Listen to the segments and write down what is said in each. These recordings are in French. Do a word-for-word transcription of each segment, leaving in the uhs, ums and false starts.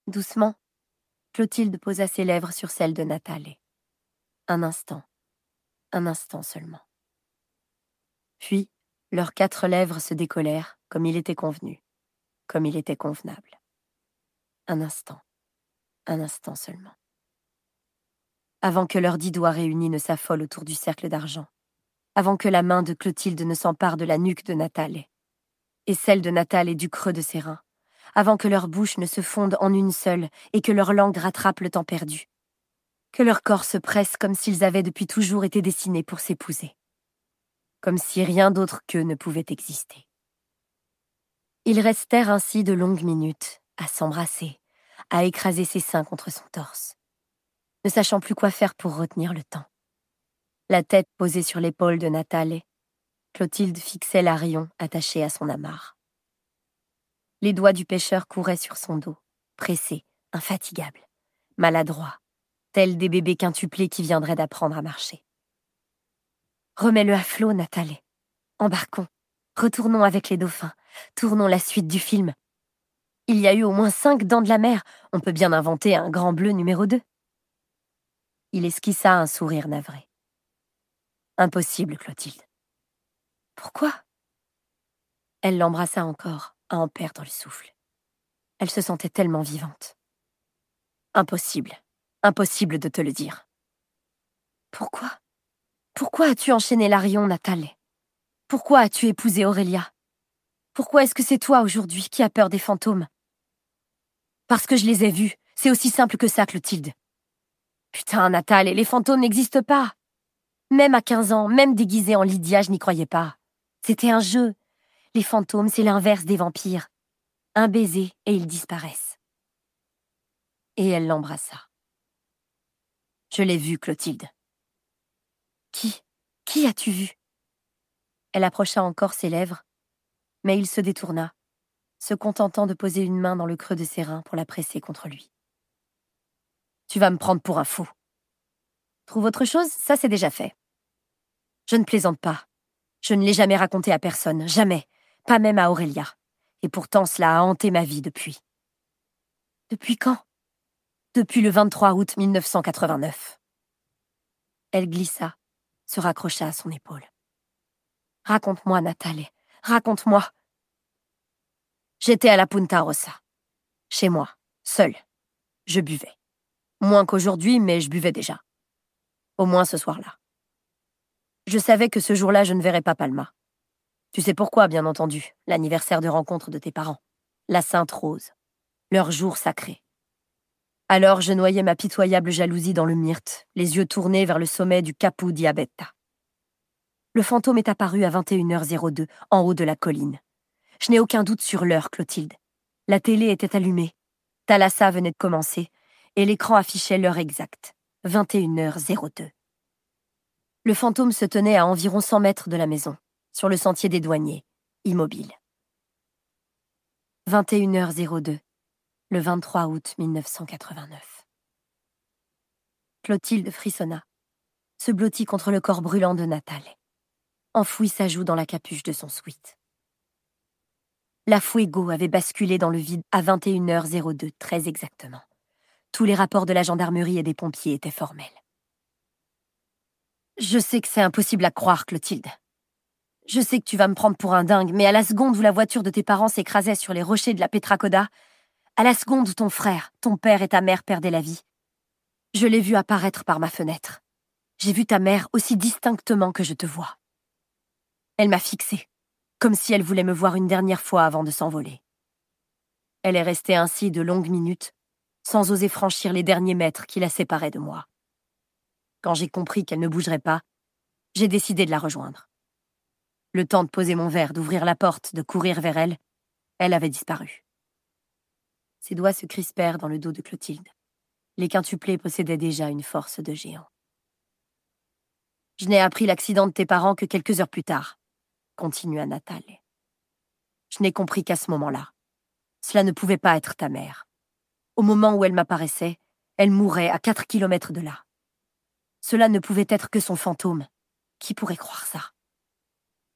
Doucement, Clotilde posa ses lèvres sur celles de Nathalie. Un instant, un instant seulement. Puis, leurs quatre lèvres se décollèrent comme il était convenu, comme il était convenable. Un instant, un instant seulement. Avant que leurs dix doigts réunis ne s'affolent autour du cercle d'argent, avant que la main de Clotilde ne s'empare de la nuque de Nathalie, et celle de Nathalie du creux de ses reins, avant que leurs bouches ne se fondent en une seule et que leur langue rattrape le temps perdu, que leurs corps se pressent comme s'ils avaient depuis toujours été dessinés pour s'épouser, comme si rien d'autre qu'eux ne pouvait exister. Ils restèrent ainsi de longues minutes, à s'embrasser, à écraser ses seins contre son torse, ne sachant plus quoi faire pour retenir le temps. La tête posée sur l'épaule de Nathalie, Clotilde fixait l'Arion attaché à son amarre. Les doigts du pêcheur couraient sur son dos, pressés, infatigables, maladroits, tels des bébés quintuplés qui viendraient d'apprendre à marcher. « Remets-le à flot, Nathalie. Embarquons. Retournons avec les dauphins. Tournons la suite du film. Il y a eu au moins cinq dents de la mer. On peut bien inventer un grand bleu numéro deux. » Il esquissa un sourire navré. « Impossible, Clotilde. » »« Pourquoi ?» Elle l'embrassa encore, à en perdre le souffle. Elle se sentait tellement vivante. « Impossible. Impossible de te le dire. »« Pourquoi ? Pourquoi as-tu enchaîné l'Arion, Nathalie ? Pourquoi as-tu épousé Aurélia ? Pourquoi est-ce que c'est toi, aujourd'hui, qui as peur des fantômes ? » ?»« Parce que je les ai vus. C'est aussi simple que ça, Clotilde. »« Putain, Nathalie, les fantômes n'existent pas. Même à quinze ans, même déguisée en Lydia, je n'y croyais pas. C'était un jeu. Les fantômes, c'est l'inverse des vampires. Un baiser et ils disparaissent. » Et elle l'embrassa. « Je l'ai vu, Clotilde. »« Qui ? Qui as-tu vu ?» Elle approcha encore ses lèvres, mais il se détourna, se contentant de poser une main dans le creux de ses reins pour la presser contre lui. « Tu vas me prendre pour un fou. Trouve autre chose, ça c'est déjà fait. Je ne plaisante pas. Je ne l'ai jamais raconté à personne, jamais, pas même à Aurélia. Et pourtant cela a hanté ma vie depuis. » »« Depuis quand ? » ?»« Depuis le vingt-trois août mille neuf cent quatre-vingt-neuf. » Elle glissa, se raccrocha à son épaule. « Raconte-moi, Nathalie, raconte-moi. » »« J'étais à la Punta Rossa. Chez moi, seule. Je buvais. Moins qu'aujourd'hui, mais je buvais déjà. Au moins ce soir-là. Je savais que ce jour-là, je ne verrais pas Palma. Tu sais pourquoi, bien entendu, l'anniversaire de rencontre de tes parents. La Sainte Rose. Leur jour sacré. Alors je noyais ma pitoyable jalousie dans le myrte, les yeux tournés vers le sommet du Capo di Abetta. Le fantôme est apparu à vingt et une heures zéro deux, en haut de la colline. Je n'ai aucun doute sur l'heure, Clotilde. La télé était allumée. Thalassa venait de commencer, et l'écran affichait l'heure exacte, vingt et une heures zéro deux. Le fantôme se tenait à environ cent mètres de la maison, sur le sentier des douaniers, immobile. vingt et une heures zéro deux, le vingt-trois août mille neuf cent quatre-vingt-neuf. Clotilde frissonna, se blottit contre le corps brûlant de Nathalie, enfouit sa joue dans la capuche de son sweat. La Fuego avait basculé dans le vide à vingt et une heures zéro deux, très exactement. Tous les rapports de la gendarmerie et des pompiers étaient formels. Je sais que c'est impossible à croire, Clotilde. Je sais que tu vas me prendre pour un dingue, mais à la seconde où la voiture de tes parents s'écrasait sur les rochers de la Petracoda, à la seconde où ton frère, ton père et ta mère perdaient la vie, je l'ai vu apparaître par ma fenêtre. J'ai vu ta mère aussi distinctement que je te vois. Elle m'a fixée, comme si elle voulait me voir une dernière fois avant de s'envoler. Elle est restée ainsi de longues minutes, sans oser franchir les derniers mètres qui la séparaient de moi. Quand j'ai compris qu'elle ne bougerait pas, j'ai décidé de la rejoindre. Le temps de poser mon verre, d'ouvrir la porte, de courir vers elle, elle avait disparu. Ses doigts se crispèrent dans le dos de Clotilde. Les quintuplés possédaient déjà une force de géant. Je n'ai appris l'accident de tes parents que quelques heures plus tard, continua Nathalie. Je n'ai compris qu'à ce moment-là. Cela ne pouvait pas être ta mère. Au moment où elle m'apparaissait, elle mourait à quatre kilomètres de là. Cela ne pouvait être que son fantôme. Qui pourrait croire ça ? Moi !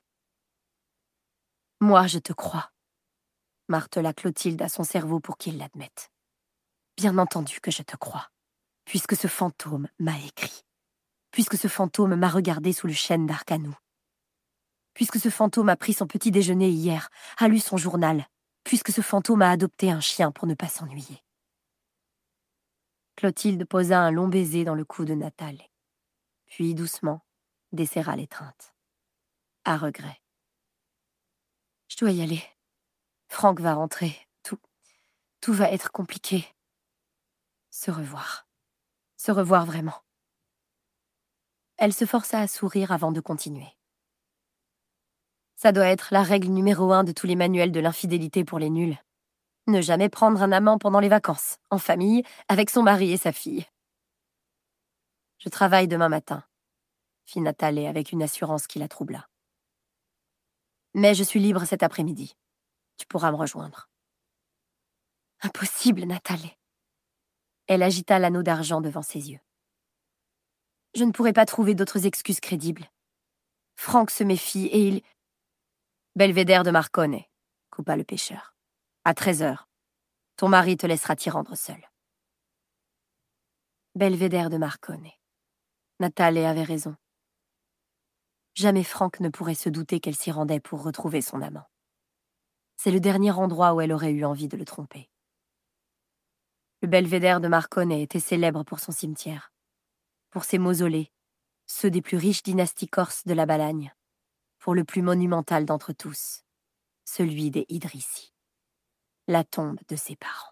Moi, je te crois. martela Clotilde à son cerveau pour qu'il l'admette. Bien entendu que je te crois, puisque ce fantôme m'a écrit, puisque ce fantôme m'a regardé sous le chêne d'Arcanou, puisque ce fantôme a pris son petit déjeuner hier, a lu son journal, puisque ce fantôme a adopté un chien pour ne pas s'ennuyer. Clotilde posa un long baiser dans le cou de Nathalie, puis doucement desserra l'étreinte. À regret. Je dois y aller. Franck va rentrer. Tout, tout va être compliqué. Se revoir. Se revoir vraiment. Elle se força à sourire avant de continuer. Ça doit être la règle numéro un de tous les manuels de l'infidélité pour les nuls. Ne jamais prendre un amant pendant les vacances, en famille, avec son mari et sa fille. Je travaille demain matin, fit Nathalie avec une assurance qui la troubla. Mais je suis libre cet après-midi. Tu pourras me rejoindre. Impossible, Nathalie. Elle agita l'anneau d'argent devant ses yeux. Je ne pourrai pas trouver d'autres excuses crédibles. Franck se méfie et il... Belvédère de Marcone, coupa le pêcheur. À treize heures. Ton mari te laissera t'y rendre seul. Belvédère de Marcone. Nathalie avait raison. Jamais Franck ne pourrait se douter qu'elle s'y rendait pour retrouver son amant. C'est le dernier endroit où elle aurait eu envie de le tromper. Le Belvédère de Marcone était célèbre pour son cimetière, pour ses mausolées, ceux des plus riches dynasties corses de la Balagne, pour le plus monumental d'entre tous, celui des Idrissi, la tombe de ses parents.